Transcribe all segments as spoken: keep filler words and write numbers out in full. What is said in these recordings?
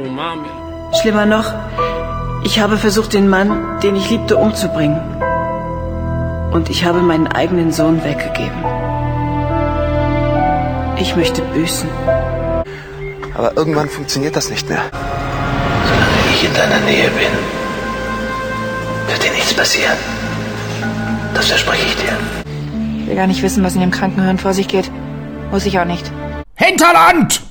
Schlimmer noch, ich habe versucht, den Mann, den ich liebte, umzubringen. Und ich habe meinen eigenen Sohn weggegeben. Ich möchte büßen. Aber irgendwann funktioniert das nicht mehr. Solange ich in deiner Nähe bin, wird dir nichts passieren. Das verspreche ich dir. Ich will gar nicht wissen, was in dem Krankenhirn vor sich geht. Muss ich auch nicht. Hinterland!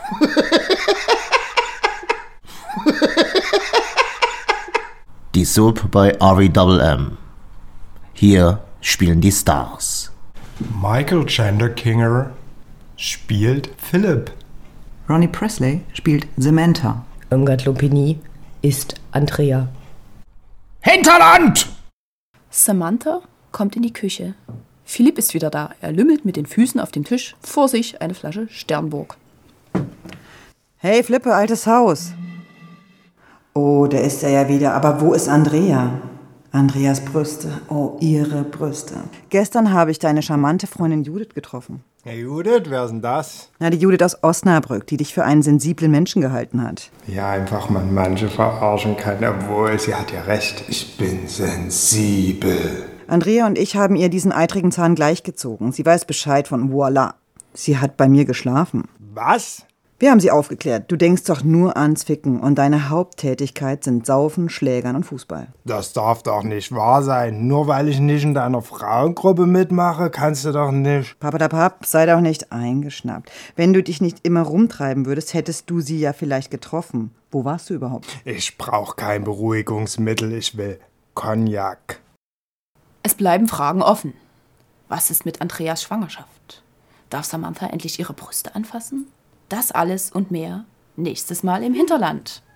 Die Soap bei R V M M. Hier spielen die Stars. Michael Chandler-Kinger spielt Philip. Ronnie Presley spielt Samantha. Irmgard Lumpini ist Andrea. Hinterland! Samantha kommt in die Küche. Philipp ist wieder da. Er lümmelt mit den Füßen auf dem Tisch. Vor sich eine Flasche Sternburg. Hey, Flippe, altes Haus. Oh, da ist er ja wieder. Aber wo ist Andrea? Andreas Brüste. Oh, ihre Brüste. Gestern habe ich deine charmante Freundin Judith getroffen. Hey Judith, wer ist denn das? Na, die Judith aus Osnabrück, die dich für einen sensiblen Menschen gehalten hat. Ja, einfach man manche verarschen kann, obwohl sie hat ja recht. Ich bin sensibel. Andrea und ich haben ihr diesen eitrigen Zahn gleichgezogen. Sie weiß Bescheid von Voila. Sie hat bei mir geschlafen. Was? Wir haben sie aufgeklärt. Du denkst doch nur ans Ficken und deine Haupttätigkeit sind Saufen, Schlägern und Fußball. Das darf doch nicht wahr sein. Nur weil ich nicht in deiner Frauengruppe mitmache, kannst du doch nicht... Papadapap, sei doch nicht eingeschnappt. Wenn du dich nicht immer rumtreiben würdest, hättest du sie ja vielleicht getroffen. Wo warst du überhaupt? Ich brauche kein Beruhigungsmittel, ich will Cognac. Es bleiben Fragen offen. Was ist mit Andreas Schwangerschaft? Darf Samantha endlich ihre Brüste anfassen? Das alles und mehr nächstes Mal im Hinterland.